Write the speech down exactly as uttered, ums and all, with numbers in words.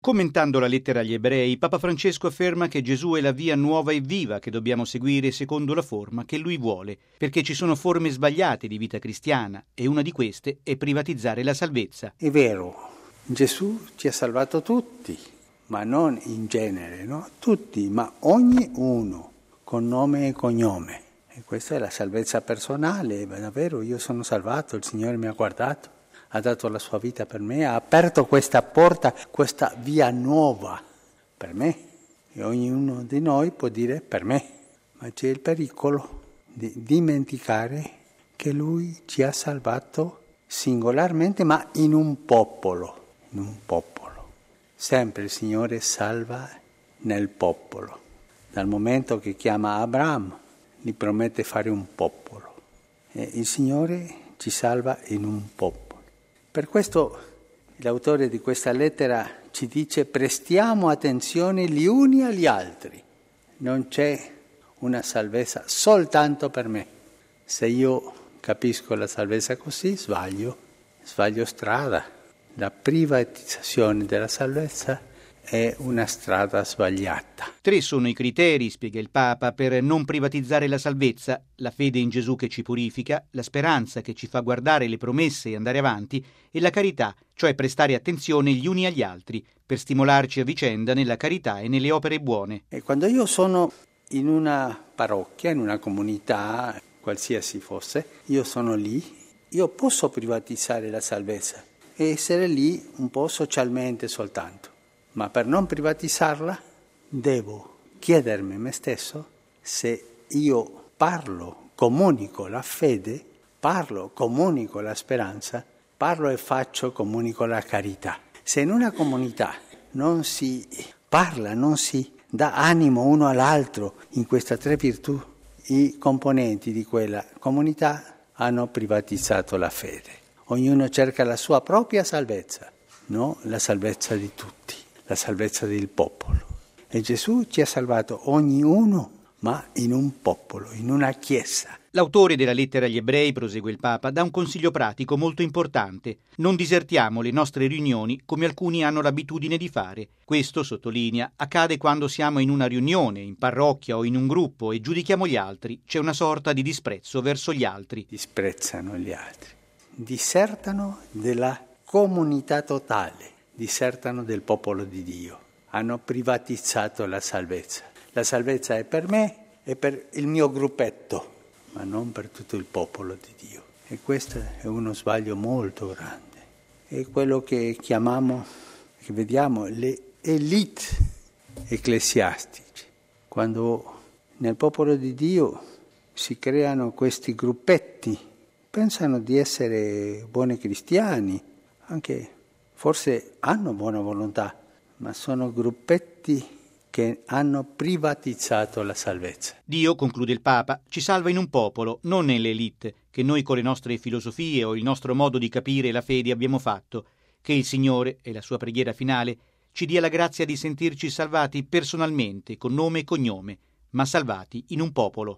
Commentando la lettera agli ebrei, Papa Francesco afferma che Gesù è la via nuova e viva che dobbiamo seguire secondo la forma che Lui vuole, perché ci sono forme sbagliate di vita cristiana e una di queste è privatizzare la salvezza. È vero, Gesù ci ha salvato tutti, ma non in genere, no? Tutti, ma ognuno, con nome e cognome. E questa è la salvezza personale, davvero, io sono salvato, il Signore mi ha guardato, ha dato la sua vita per me, ha aperto questa porta, questa via nuova per me. E ognuno di noi può dire per me, ma c'è il pericolo di dimenticare che Lui ci ha salvato singolarmente, ma in un popolo, in un popolo. Sempre il Signore salva nel popolo. Dal momento che chiama Abramo, gli promette fare un popolo. E il Signore ci salva in un popolo. Per questo l'autore di questa lettera ci dice: prestiamo attenzione gli uni agli altri. Non c'è una salvezza soltanto per me. Se io capisco la salvezza così, sbaglio, sbaglio strada. La privatizzazione della salvezza è una strada sbagliata. Tre sono i criteri, spiega il Papa, per non privatizzare la salvezza: la fede in Gesù che ci purifica, la speranza che ci fa guardare le promesse e andare avanti, e la carità, cioè prestare attenzione gli uni agli altri, per stimolarci a vicenda nella carità e nelle opere buone. E quando io sono in una parrocchia, in una comunità, qualsiasi fosse, io sono lì, io posso privatizzare la salvezza e essere lì un po' socialmente soltanto. Ma per non privatizzarla devo chiedermi me stesso se io parlo, comunico la fede, parlo, comunico la speranza, parlo e faccio, comunico la carità. Se in una comunità non si parla, non si dà animo uno all'altro in queste tre virtù, i componenti di quella comunità hanno privatizzato la fede. Ognuno cerca la sua propria salvezza, no la salvezza di tutti, la salvezza del popolo. E Gesù ci ha salvato ognuno, ma in un popolo, in una chiesa. L'autore della lettera agli ebrei, prosegue il Papa, dà un consiglio pratico molto importante: non disertiamo le nostre riunioni come alcuni hanno l'abitudine di fare. Questo, sottolinea, accade quando siamo in una riunione, in parrocchia o in un gruppo e giudichiamo gli altri. C'è una sorta di disprezzo verso gli altri. Disprezzano gli altri, disertano della comunità totale, disertano del popolo di Dio. Hanno privatizzato la salvezza. La salvezza è per me e per il mio gruppetto, ma non per tutto il popolo di Dio. E questo è uno sbaglio molto grande. È quello che chiamiamo, che vediamo, le elite ecclesiastiche. Quando nel popolo di Dio si creano questi gruppetti, pensano di essere buoni cristiani, anche forse hanno buona volontà, ma sono gruppetti che hanno privatizzato la salvezza. Dio, conclude il Papa, ci salva in un popolo, non nelle elite, che noi con le nostre filosofie o il nostro modo di capire la fede abbiamo fatto. Che il Signore, e la sua preghiera finale, ci dia la grazia di sentirci salvati personalmente, con nome e cognome, ma salvati in un popolo.